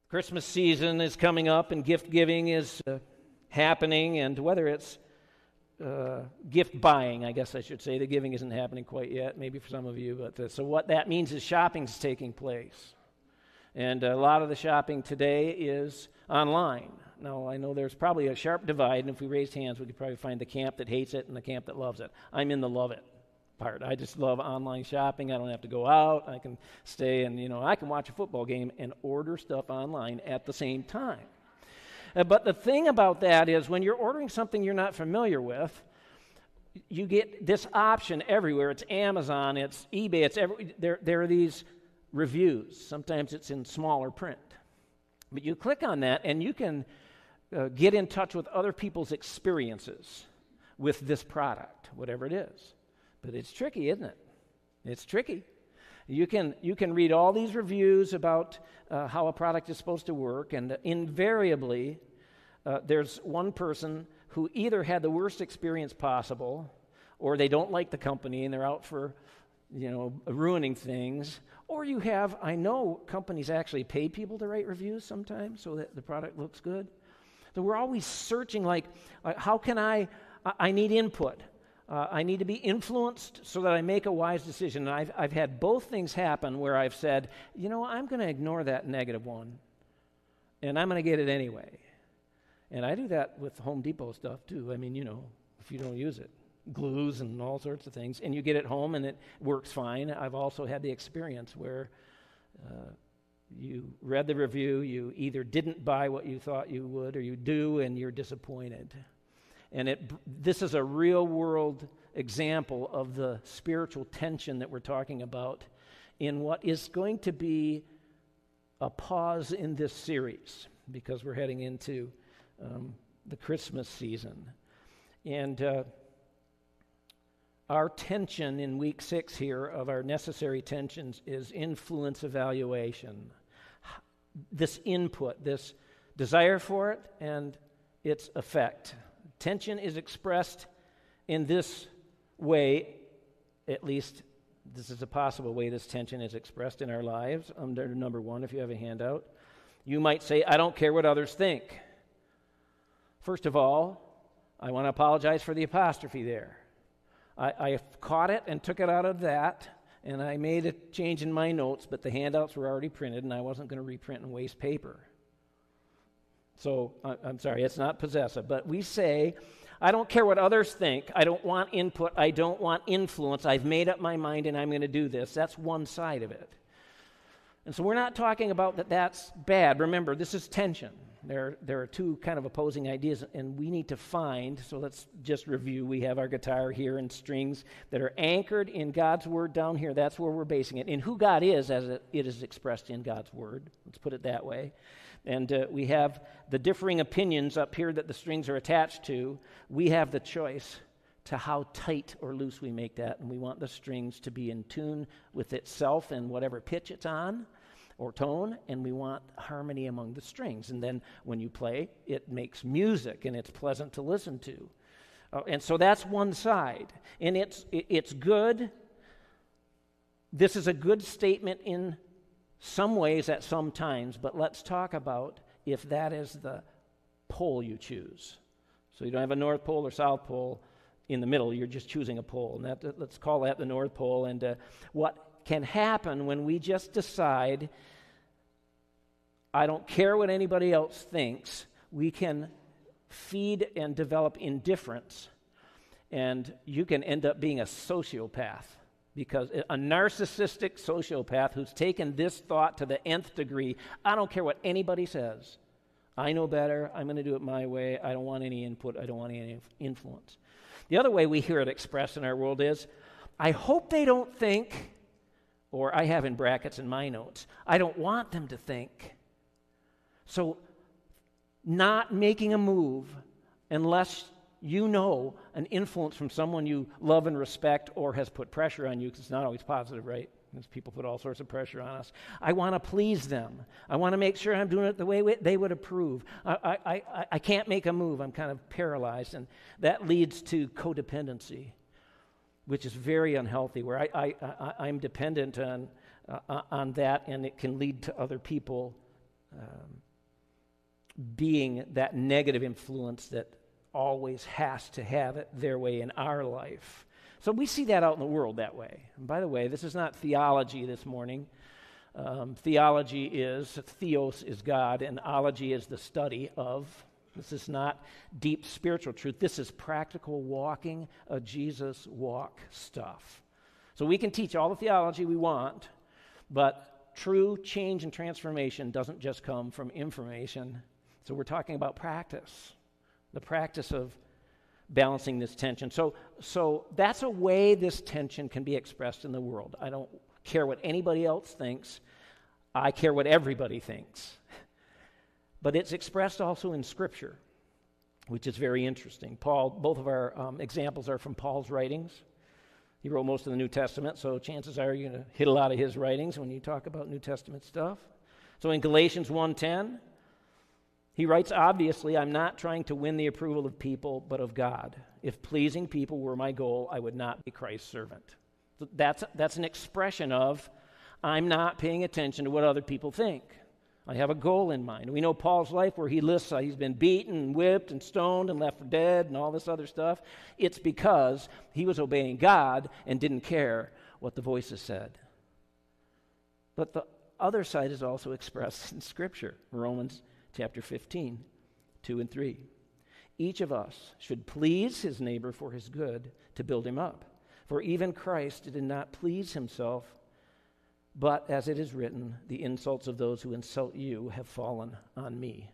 Christmas season is coming up and gift giving is happening, and whether it's gift buying, I guess I should say. The giving isn't happening quite yet, maybe for some of you. But so what that means is shopping's taking place. And a lot of the shopping today is online. Now, I know there's probably a sharp divide, and if we raised hands, we could probably find the camp that hates it and the camp that loves it. I'm in the love it part. I just love online shopping. I don't have to go out. I can stay and, I can watch a football game and order stuff online at the same time. But the thing about that is when you're ordering something you're not familiar with, you get this option everywhere. It's Amazon, it's eBay, there are these reviews. Sometimes it's in smaller print. But you click on that and you can get in touch with other people's experiences with this product, whatever it is. But it's tricky, isn't it? It's tricky. You can read all these reviews about how a product is supposed to work, and invariably there's one person who either had the worst experience possible, or they don't like the company and they're out for, ruining things. Or I know companies actually pay people to write reviews sometimes so that the product looks good. So we're always searching, how can I need input. I need to be influenced so that I make a wise decision. And I've had both things happen where I've said, I'm going to ignore that negative one, and I'm going to get it anyway. And I do that with Home Depot stuff too. I mean, if you don't use it, glues and all sorts of things, and you get it home and it works fine. I've also had the experience where you read the review, you either didn't buy what you thought you would, or you do, and you're disappointed. And this is a real-world example of the spiritual tension that we're talking about in what is going to be a pause in this series, because we're heading into the Christmas season. And our tension in week 6 here of our necessary tensions is influence evaluation. This input, this desire for it, and its effect. Tension is expressed in this way, at least this is a possible way this tension is expressed in our lives. Under number 1, if you have a handout, you might say, I don't care what others think. First of all, I want to apologize for the apostrophe there. I caught it and took it out of that, and I made a change in my notes, but the handouts were already printed, and I wasn't going to reprint and waste paper. So, I'm sorry, it's not possessive, but we say, I don't care what others think. I don't want input. I don't want influence. I've made up my mind, and I'm going to do this. That's one side of it. And so we're not talking about that's bad. Remember, this is tension. There are two kind of opposing ideas, and we need to find, so let's just review. We have our guitar here and strings that are anchored in God's Word down here. That's where we're basing it. In who God is as it is expressed in God's Word. Let's put it that way. And we have the differing opinions up here that the strings are attached to. We have the choice to how tight or loose we make that, and we want the strings to be in tune with itself and whatever pitch it's on or tone, and we want harmony among the strings. And then when you play, it makes music, and it's pleasant to listen to. And so that's one side. And it's good. This is a good statement in some ways at some times, but let's talk about if that is the pole you choose. So you don't have a North Pole or South Pole in the middle, you're just choosing a pole. And let's call that the North Pole. And what can happen when we just decide, I don't care what anybody else thinks, we can feed and develop indifference, and you can end up being a sociopath. Because a narcissistic sociopath who's taken this thought to the nth degree, I don't care what anybody says. I know better. I'm going to do it my way. I don't want any input. I don't want any influence. The other way we hear it expressed in our world is, I hope they don't think, or I have in brackets in my notes, I don't want them to think. So not making a move unless an influence from someone you love and respect or has put pressure on you, because it's not always positive, right? Because people put all sorts of pressure on us. I want to please them. I want to make sure I'm doing it the way they would approve. I can't make a move. I'm kind of paralyzed, and that leads to codependency, which is very unhealthy, where I'm dependent on that, and it can lead to other people being that negative influence that always has to have it their way in our life. So we see that out in the world that way. And by the way, this is not theology this morning. Theology is, theos is God, and ology is the study of. This is not deep spiritual truth. This is practical walking a Jesus walk stuff. So we can teach all the theology we want, but true change and transformation doesn't just come from information. So we're talking about practice, the practice of balancing this tension. So that's a way this tension can be expressed in the world. I don't care what anybody else thinks. I care what everybody thinks. But it's expressed also in Scripture, which is very interesting. Both of our examples are from Paul's writings. He wrote most of the New Testament, so chances are you're going to hit a lot of his writings when you talk about New Testament stuff. So in Galatians 1:10, he writes, obviously, I'm not trying to win the approval of people, but of God. If pleasing people were my goal, I would not be Christ's servant. So that's an expression of, I'm not paying attention to what other people think. I have a goal in mind. We know Paul's life where he lists he's been beaten, whipped, and stoned, and left for dead, and all this other stuff. It's because he was obeying God and didn't care what the voices said. But the other side is also expressed in Scripture. Romans chapter 15, 2 and 3. Each of us should please his neighbor for his good, to build him up. For even Christ did not please himself, but as it is written, the insults of those who insult you have fallen on me.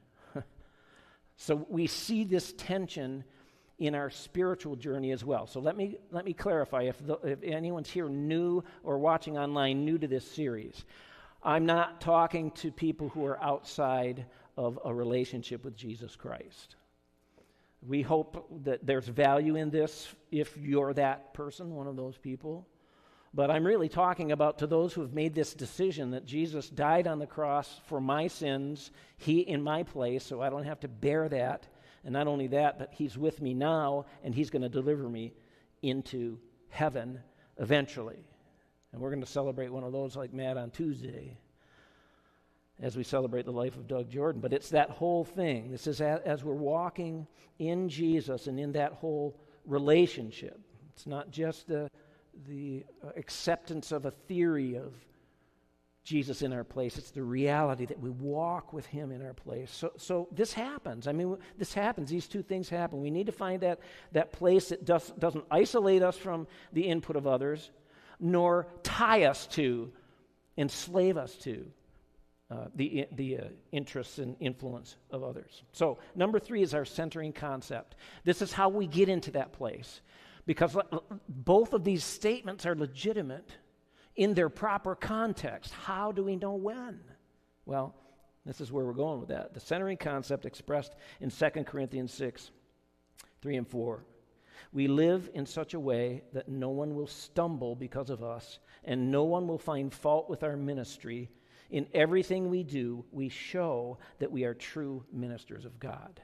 So we see this tension in our spiritual journey as well. So let me clarify, if anyone's here new or watching online new to this series, I'm not talking to people who are outside of a relationship with Jesus Christ. We hope that there's value in this if you're that person, one of those people. But I'm really talking about to those who have made this decision that Jesus died on the cross for my sins, he in my place, so I don't have to bear that. And not only that, but he's with me now, and he's going to deliver me into heaven eventually. And we're going to celebrate one of those like mad on Tuesday as we celebrate the life of Doug Jordan. But it's that whole thing. This is as we're walking in Jesus and in that whole relationship. It's not just the acceptance of a theory of Jesus in our place. It's the reality that we walk with him in our place. So this happens. I mean, this happens. These two things happen. We need to find that place that doesn't isolate us from the input of others, nor tie us to, enslave us to the interests and influence of others. So number 3 is our centering concept. This is how we get into that place. Because both of these statements are legitimate in their proper context. How do we know when? Well, this is where we're going with that. The centering concept expressed in 2 Corinthians 6, 3 and 4. We live in such a way that no one will stumble because of us, and no one will find fault with our ministry. In everything we do, we show that we are true ministers of God.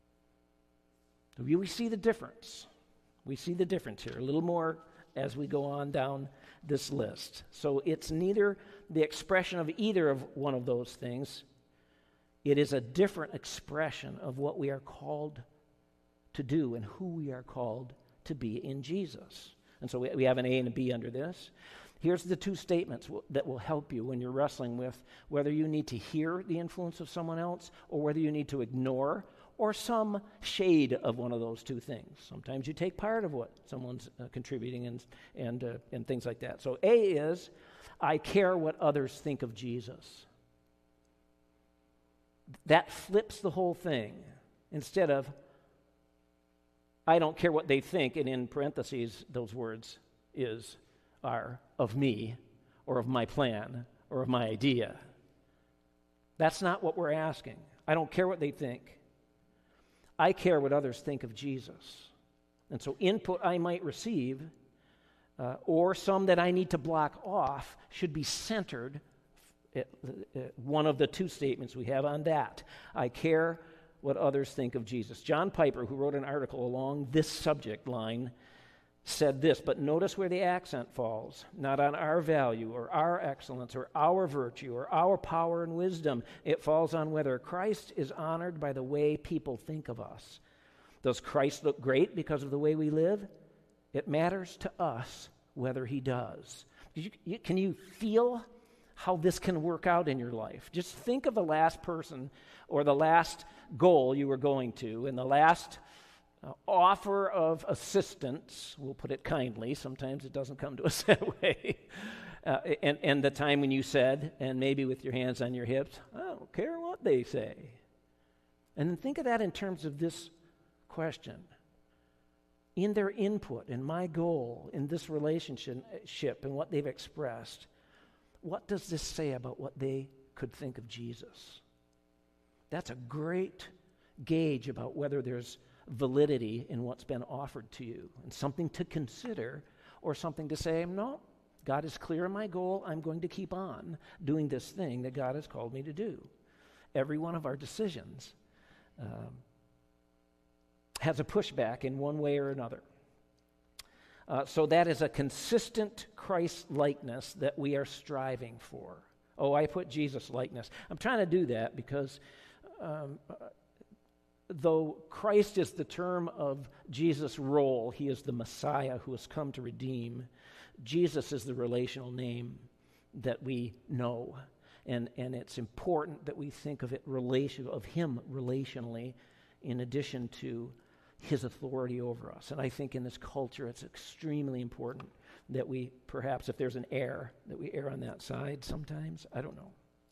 Do we see the difference? We see the difference here, a little more as we go on down this list. So it's neither the expression of either of one of those things. It is a different expression of what we are called to do and who we are called to be in Jesus. And so we have an A and a B under this. Here's the two statements that will help you when you're wrestling with whether you need to hear the influence of someone else or whether you need to ignore or some shade of one of those two things. Sometimes you take part of what someone's contributing and things like that. So A is, I care what others think of Jesus. That flips the whole thing. Instead of, I don't care what they think, and in parentheses, those words are of me, or of my plan, or of my idea. That's not what we're asking. I don't care what they think. I care what others think of Jesus. And so input I might receive, or some that I need to block off, should be centered at one of the two statements we have on that. I care what others think of Jesus. John Piper, who wrote an article along this subject line, said this, but notice where the accent falls. Not on our value or our excellence or our virtue or our power and wisdom. It falls on whether Christ is honored by the way people think of us. Does Christ look great because of the way we live? It matters to us whether he does. Can you feel how this can work out in your life? Just think of the last person or the last goal you were going to and the last offer of assistance, we'll put it kindly, sometimes it doesn't come to us that way, and the time when you said, and maybe with your hands on your hips, I don't care what they say. And then think of that in terms of this question. In their input, in my goal, in this relationship, and what they've expressed, what does this say about what they could think of Jesus? That's a great gauge about whether there's validity in what's been offered to you, and something to consider, or something to say, no, God is clear in my goal, I'm going to keep on doing this thing that God has called me to do. Every one of our decisions has a pushback in one way or another. So that is a consistent Christ-likeness that we are striving for. Oh, I put Jesus-likeness. I'm trying to do that because though Christ is the term of Jesus' role, he is the Messiah who has come to redeem, Jesus is the relational name that we know. And it's important that we think of him relationally in addition to his authority over us. And I think in this culture it's extremely important that we, perhaps if there's an error, that we err on that side sometimes. I don't know.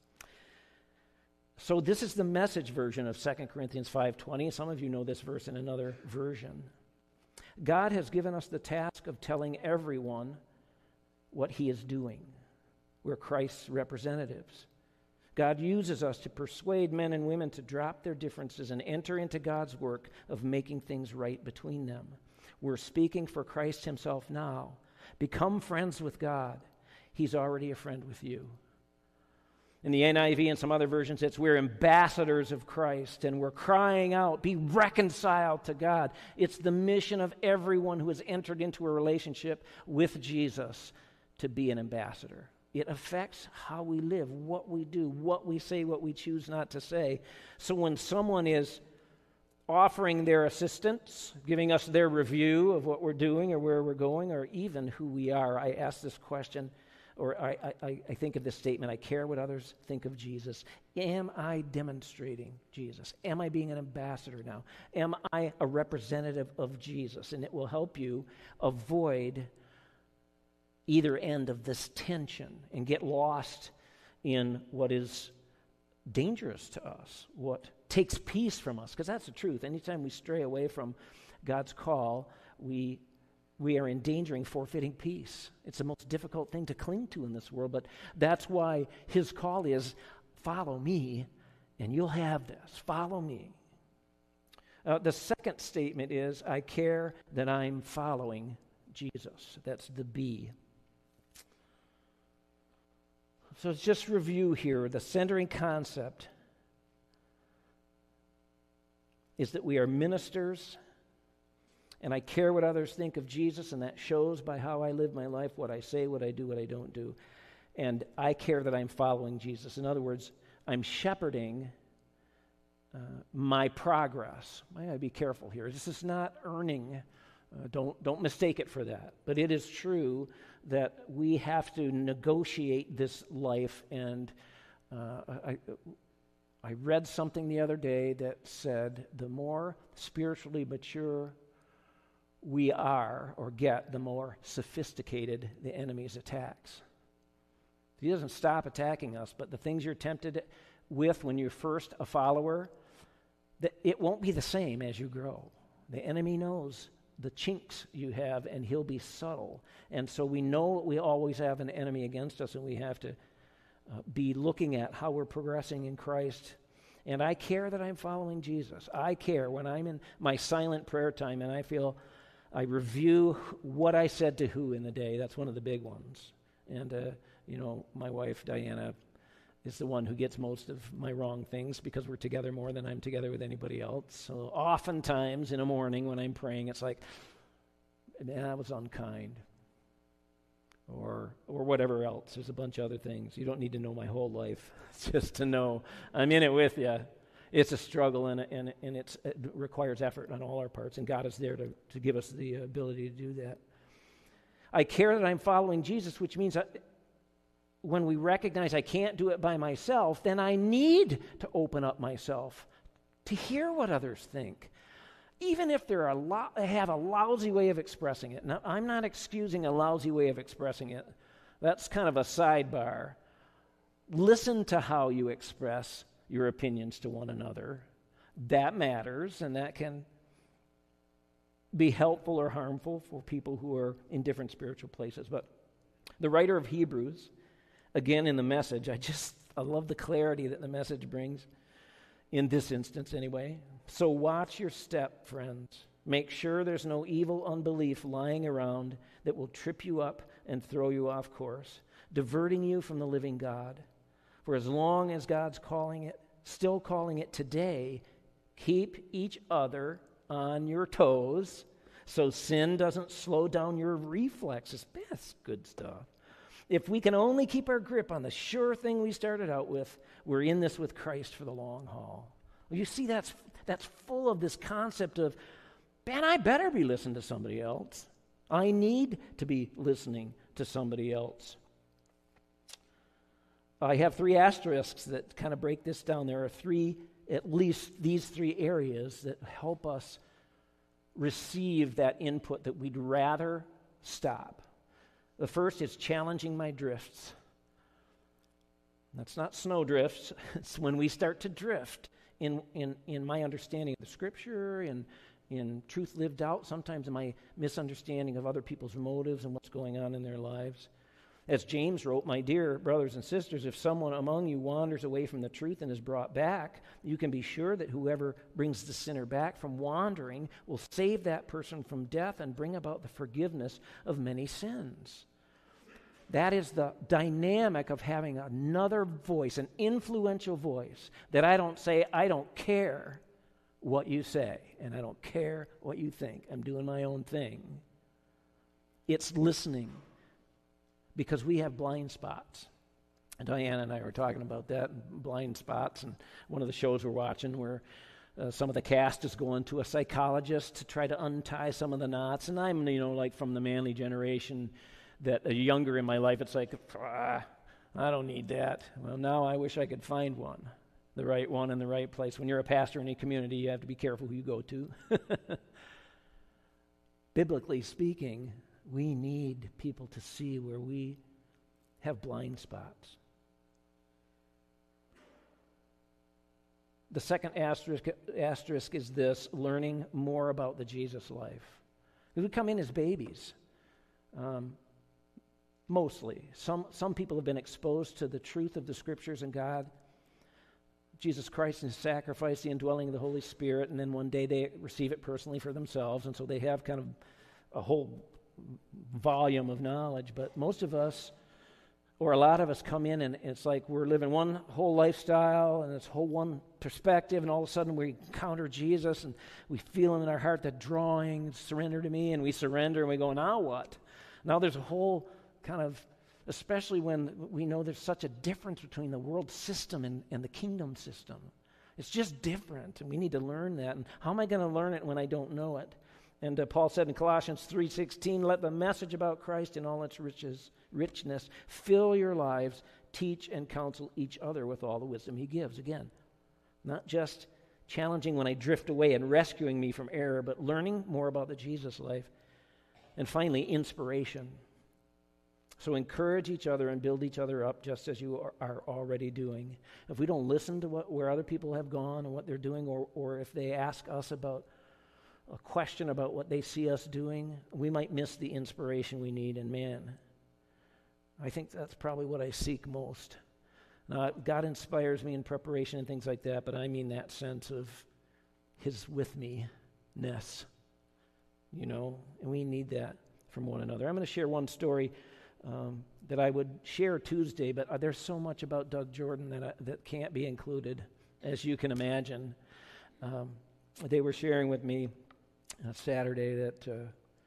So this is the Message version of 2 Corinthians 5:20. Some of you know this verse in another version. God has given us the task of telling everyone what he is doing. We're Christ's representatives. God uses us to persuade men and women to drop their differences and enter into God's work of making things right between them. We're speaking for Christ himself now. Become friends with God. He's already a friend with you. In the NIV and some other versions, it's we're ambassadors of Christ, and we're crying out, be reconciled to God. It's the mission of everyone who has entered into a relationship with Jesus to be an ambassador. It affects how we live, what we do, what we say, what we choose not to say. So when someone is offering their assistance, giving us their review of what we're doing or where we're going or even who we are, I ask this question, or I think of this statement, I care what others think of Jesus. Am I demonstrating Jesus? Am I being an ambassador now? Am I a representative of Jesus? And it will help you avoid either end of this tension and get lost in what is dangerous to us, what takes peace from us, because that's the truth. Anytime we stray away from God's call, we are endangering forfeiting peace. It's the most difficult thing to cling to in this world, but that's why his call is, follow me, and you'll have this. Follow me. The second statement is, I care that I'm following Jesus. That's the B. So let's just review here. The centering concept is that we are ministers, and I care what others think of Jesus, and that shows by how I live my life, what I say, what I do, what I don't do. And I care that I'm following Jesus. In other words, I'm shepherding my progress. I gotta be careful here. This is not earning. Don't mistake it for that. But it is true that we have to negotiate this life. And I read something the other day that said the more spiritually mature we are or get, the more sophisticated the enemy's attacks. He doesn't stop attacking us, but the things you're tempted with when you're first a follower, it won't be the same as you grow. The enemy knows the chinks you have, and he'll be subtle. And so we know we always have an enemy against us, and we have to be looking at how we're progressing in Christ. And I care that I'm following Jesus. I care when I'm in my silent prayer time and I feel I review what I said to who in the day. That's one of the big ones. And, my wife, Diana, is the one who gets most of my wrong things because we're together more than I'm together with anybody else. So oftentimes in the morning when I'm praying, it's like, man, I was unkind. Or whatever else. There's a bunch of other things. You don't need to know my whole life just to know I'm in it with you. It's a struggle, and it requires effort on all our parts, and God is there to give us the ability to do that. I care that I'm following Jesus, which means when we recognize I can't do it by myself, then I need to open up myself to hear what others think. Even if they have a lousy way of expressing it. Now, I'm not excusing a lousy way of expressing it. That's kind of a sidebar. Listen to how you express your opinions to one another. That matters, and that can be helpful or harmful for people who are in different spiritual places. But the writer of Hebrews, again in the Message, I love the clarity that the Message brings, in this instance anyway. So watch your step, friends. Make sure there's no evil unbelief lying around that will trip you up and throw you off course, diverting you from the living God. For as long as God's still calling it today, keep each other on your toes so sin doesn't slow down your reflexes. That's good stuff. If we can only keep our grip on the sure thing we started out with, we're in this with Christ for the long haul. Well, you see, that's full of this concept of, man, I better be listening to somebody else. I need to be listening to somebody else. I have 3 asterisks that kind of break this down. There are at least these 3 areas that help us receive that input that we'd rather stop. The first is challenging my drifts. That's not snow drifts. It's when we start to drift in my understanding of the Scripture, in truth lived out, sometimes in my misunderstanding of other people's motives and what's going on in their lives. As James wrote, my dear brothers and sisters, if someone among you wanders away from the truth and is brought back, you can be sure that whoever brings the sinner back from wandering will save that person from death and bring about the forgiveness of many sins. That is the dynamic of having another voice, an influential voice, that I don't say, I don't care what you say, and I don't care what you think. I'm doing my own thing. It's listening, because we have blind spots. And Diana and I were talking about that, blind spots, and one of the shows we're watching where some of the cast is going to a psychologist to try to untie some of the knots, and I'm, like from the manly generation, that younger in my life, it's like, I don't need that. Well, now I wish I could find one, the right one in the right place. When you're a pastor in a community, you have to be careful who you go to. Biblically speaking, we need people to see where we have blind spots. The second asterisk is this: learning more about the Jesus life. We come in as babies. Mostly. Some people have been exposed to the truth of the Scriptures and God, Jesus Christ and His sacrifice, the indwelling of the Holy Spirit, and then one day they receive it personally for themselves, and so they have kind of a whole volume of knowledge. But most of us, or a lot of us, come in and it's like we're living one whole lifestyle and it's whole one perspective, and all of a sudden we encounter Jesus and we feel Him in our heart, that drawing, surrender to me, and we surrender and we go, now what? Now there's a whole kind of, especially when we know there's such a difference between the world system and the kingdom system. It's just different, and we need to learn that. And how am I going to learn it when I don't know it? And Paul said in Colossians 3:16, let the message about Christ in all its richness fill your lives, teach and counsel each other with all the wisdom He gives. Again, not just challenging when I drift away and rescuing me from error, but learning more about the Jesus life. And finally, inspiration. So encourage each other and build each other up just as you are already doing. If we don't listen to where other people have gone and what they're doing, or if they ask us about a question about what they see us doing, we might miss the inspiration we need. And man, I think that's probably what I seek most. Now, God inspires me in preparation and things like that, but I mean that sense of His with me-ness, and we need that from one another. I'm going to share one story that I would share Tuesday, but there's so much about Doug Jordan that can't be included, as you can imagine. They were sharing with me Saturday that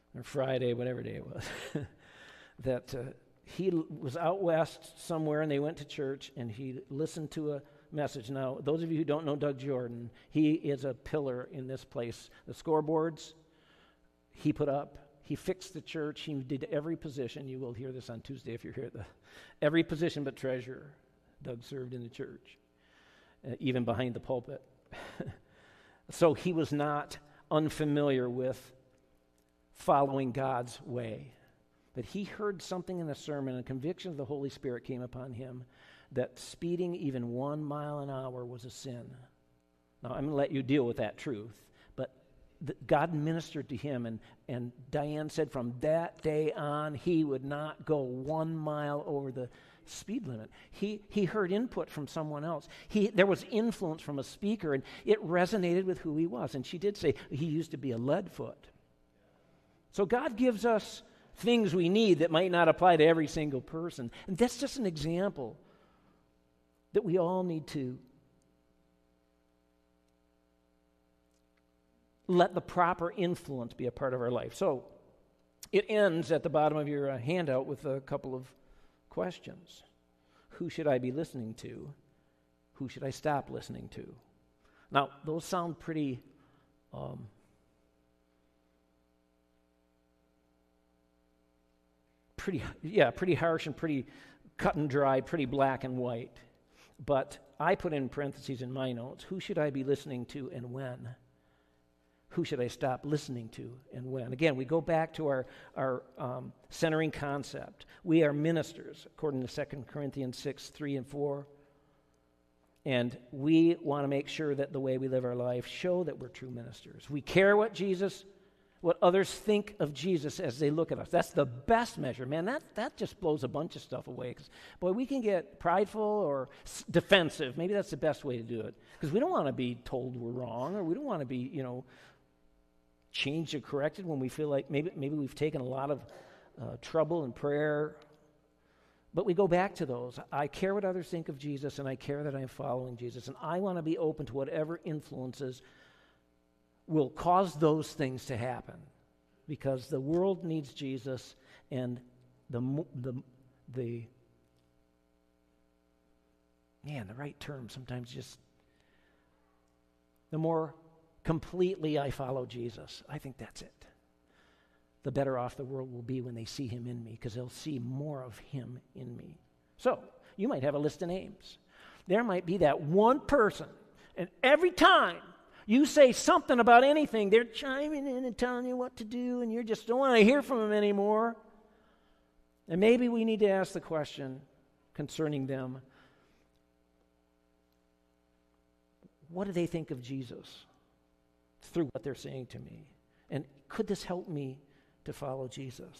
or Friday, whatever day it was, that he was out west somewhere, and they went to church, and he listened to a message. Now, those of you who don't know Doug Jordan, he is a pillar in this place. The scoreboards he put up, he fixed the church, he did every position. You will hear this on Tuesday if you're here. Every position but treasurer, Doug served in the church, even behind the pulpit. So he was not unfamiliar with following God's way. But he heard something in the sermon, and a conviction of the Holy Spirit came upon him that speeding even 1 mile an hour was a sin. Now, I'm going to let you deal with that truth, but God ministered to him, and Diane said from that day on, he would not go 1 mile over the speed limit. He heard input from someone else. There was influence from a speaker, and it resonated with who he was. And she did say he used to be a leadfoot. So God gives us things we need that might not apply to every single person. And that's just an example that we all need to let the proper influence be a part of our life. So it ends at the bottom of your handout with a couple of questions. Who should I be listening to? Who should I stop listening to? Now, those sound pretty harsh and pretty cut and dry, pretty black and white. But I put in parentheses in my notes, who should I be listening to and when? Who should I stop listening to and when? Again, we go back to our centering concept. We are ministers, according to 2 Corinthians 6, 3 and 4. And we want to make sure that the way we live our life show that we're true ministers. We care what others think of Jesus as they look at us. That's the best measure. Man, that just blows a bunch of stuff away. Because, boy, we can get prideful or defensive. Maybe that's the best way to do it. Because we don't want to be told we're wrong, or we don't want to be, changed or corrected when we feel like maybe we've taken a lot of trouble in prayer. But we go back to those. I care what others think of Jesus, and I care that I'm following Jesus. And I want to be open to whatever influences will cause those things to happen, because the world needs Jesus, and the right term sometimes just the more completely I follow Jesus, I think that's it, the better off the world will be when they see him in me, because they'll see more of him in me. So you might have a list of names. There might be that one person, and every time you say something about anything, they're chiming in and telling you what to do, and you just don't want to hear from them anymore. And maybe we need to ask the question concerning them, what do they think of Jesus through what they're saying to me? And could this help me to follow Jesus?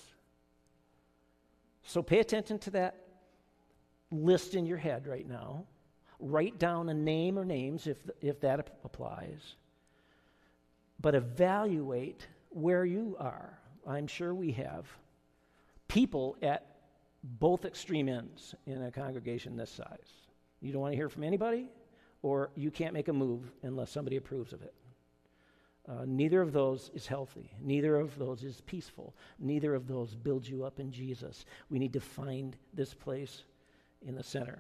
So pay attention to that list in your head right now. Write down a name or names if that applies. But evaluate where you are. I'm sure we have people at both extreme ends in a congregation this size. You don't want to hear from anybody, or you can't make a move unless somebody approves of it. Neither of those is healthy. Neither of those is peaceful. Neither of those builds you up in Jesus. We need to find this place in the center.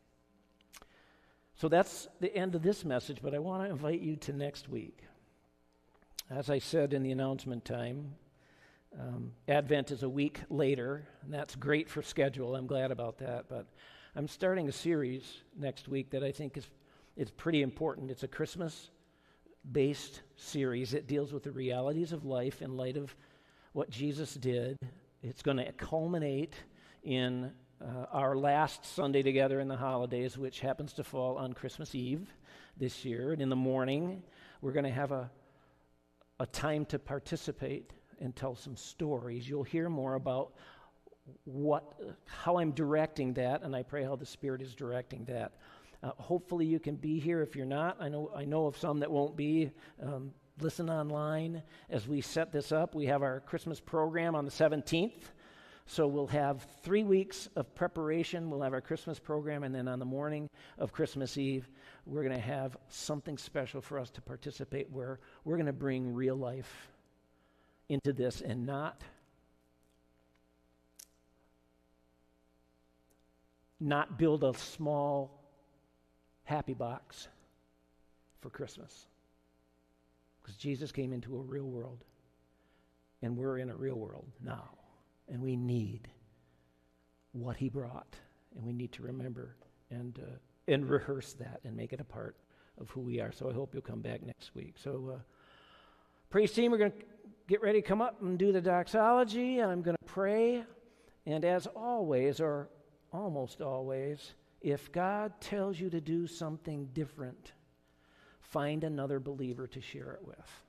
So that's the end of this message, but I want to invite you to next week. As I said in the announcement time, Advent is a week later, and that's great for schedule. I'm glad about that, but I'm starting a series next week that I think is pretty important. It's a Christmas-based series. It deals with the realities of life in light of what Jesus did. It's going to culminate in our last Sunday together in the holidays, which happens to fall on Christmas Eve this year. And in the morning, we're going to have a time to participate and tell some stories. You'll hear more about how I'm directing that, and I pray how the Spirit is directing that. Hopefully you can be here. If you're not, I know of some that won't be. Listen online as we set this up. We have our Christmas program on the 17th. So we'll have 3 weeks of preparation. We'll have our Christmas program, and then on the morning of Christmas Eve, we're going to have something special for us to participate where we're going to bring real life into this and not build a small happy box for Christmas. Because Jesus came into a real world, and we're in a real world now, and we need what he brought, and we need to remember and rehearse that and make it a part of who we are. So I hope you'll come back next week. So praise team, we're going to get ready to come up and do the doxology. I'm going to pray, and as always, or almost always, if God tells you to do something different, find another believer to share it with.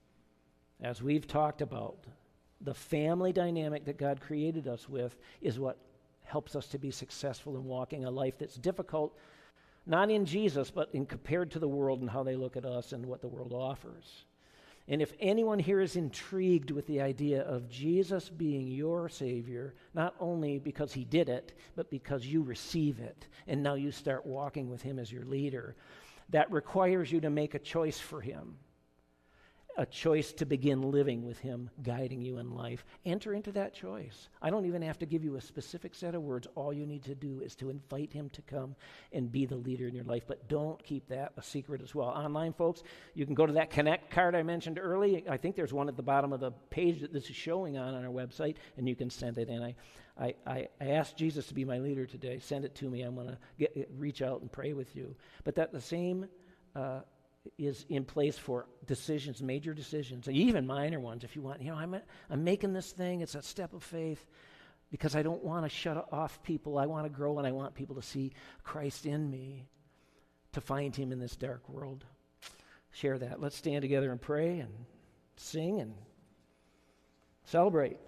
As we've talked about, the family dynamic that God created us with is what helps us to be successful in walking a life that's difficult, not in Jesus, but in compared to the world and how they look at us and what the world offers. And if anyone here is intrigued with the idea of Jesus being your Savior, not only because he did it, but because you receive it, and now you start walking with him as your leader, that requires you to make a choice for him, a choice to begin living with him, guiding you in life. Enter into that choice. I don't even have to give you a specific set of words. All you need to do is to invite him to come and be the leader in your life. But don't keep that a secret as well. Online, folks, you can go to that Connect card I mentioned early. I think there's one at the bottom of the page that this is showing on our website, and you can send it in. I asked Jesus to be my leader today. Send it to me. I'm going to reach out and pray with you. But that the same is in place for decisions, major decisions, even minor ones. If you want, I'm making this thing. It's a step of faith because I don't want to shut off people. I want to grow, and I want people to see Christ in me, to find him in this dark world. Share that. Let's stand together and pray and sing and celebrate.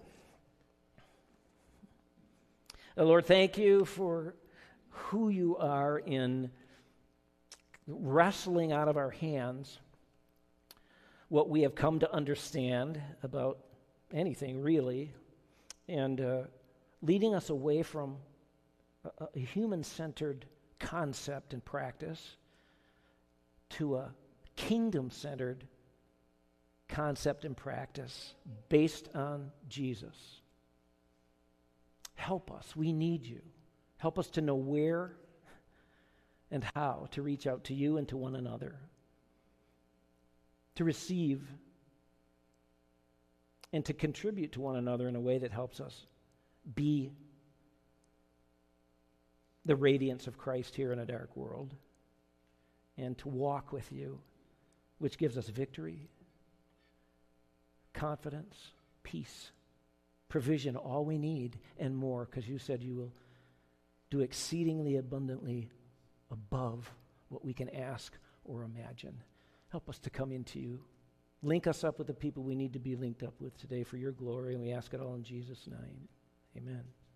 Lord, thank you for who you are in wrestling out of our hands what we have come to understand about anything, really, and leading us away from a human-centered concept and practice to a kingdom-centered concept and practice based on Jesus. Help us. We need you. Help us to know where and how to reach out to you and to one another, to receive and to contribute to one another in a way that helps us be the radiance of Christ here in a dark world, and to walk with you, which gives us victory, confidence, peace, provision, all we need, and more, because you said you will do exceedingly abundantly above what we can ask or imagine. Help us to come into you. Link us up with the people we need to be linked up with today for your glory, and we ask it all in Jesus' name. Amen.